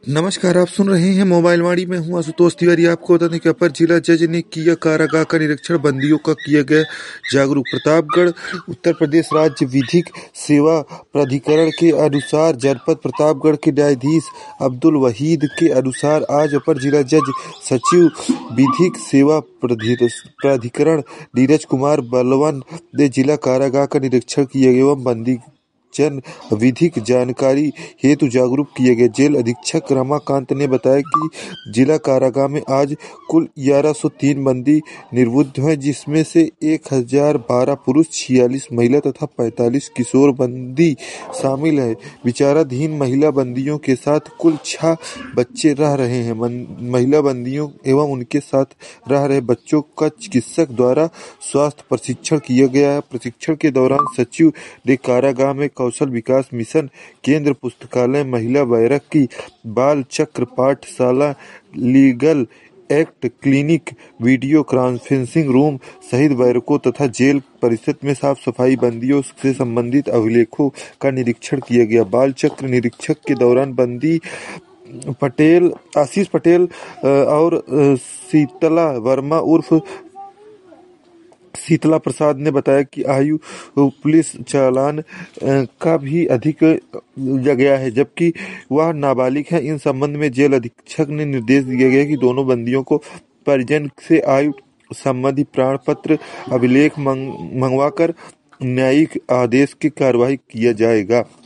नमस्कार, आप सुन रहे हैं मोबाइल वाणी में हूं आशुतोष तिवारी। आपको बता दें कि अपर जिला जज ने किया कारागाह का निरीक्षण, बंदियों का किया गया जागरूक। प्रतापगढ़ उत्तर प्रदेश राज्य विधिक सेवा प्राधिकरण के अनुसार जनपद प्रतापगढ़ के न्यायाधीश अब्दुल वहीद के अनुसार आज अपर जिला जज सचिव विधिक सेवा प्राधिकरण नीरज कुमार बलवन ने जिला कारागाह का निरीक्षण किया एवं बंदी जन विधिक जानकारी हेतु जागरूक किए गए। जेल अधीक्षक रमाकांत ने बताया कि जिला कारागाह में आज कुल 1103 बंदी निरुद्ध हैं, जिसमें से 1012 पुरुष, 46 महिला तथा 45 किशोर बंदी शामिल हैं। विचाराधीन महिला बंदियों के साथ कुल 6 बच्चे रह रहे हैं। महिला बंदियों एवं उनके साथ रह रहे बच्चों का चिकित्सक द्वारा स्वास्थ्य प्रशिक्षण किया गया है। प्रशिक्षण के दौरान सचिव ने कारागाह में कौशल विकास मिशन केंद्र, पुस्तकालय, महिला बैरक की बाल चक्र पाठशाला, legal act clinic, video conferencing room सहित बैरकों तथा जेल परिसर में साफ सफाई, बंदियों से संबंधित अभिलेखों का निरीक्षण किया गया। बाल चक्र निरीक्षण के दौरान बंदी आशीष पटेल और शीतला वर्मा उर्फ शीतला प्रसाद ने बताया कि आयु पुलिस चालान का भी अधिक गया है, जबकि वह नाबालिग है। इन संबंध में जेल अधीक्षक ने निर्देश दिया गया कि दोनों बंदियों को परिजन से आयु संबंधी प्रमाण पत्र अभिलेख मंगवाकर न्यायिक आदेश की कार्रवाई किया जाएगा।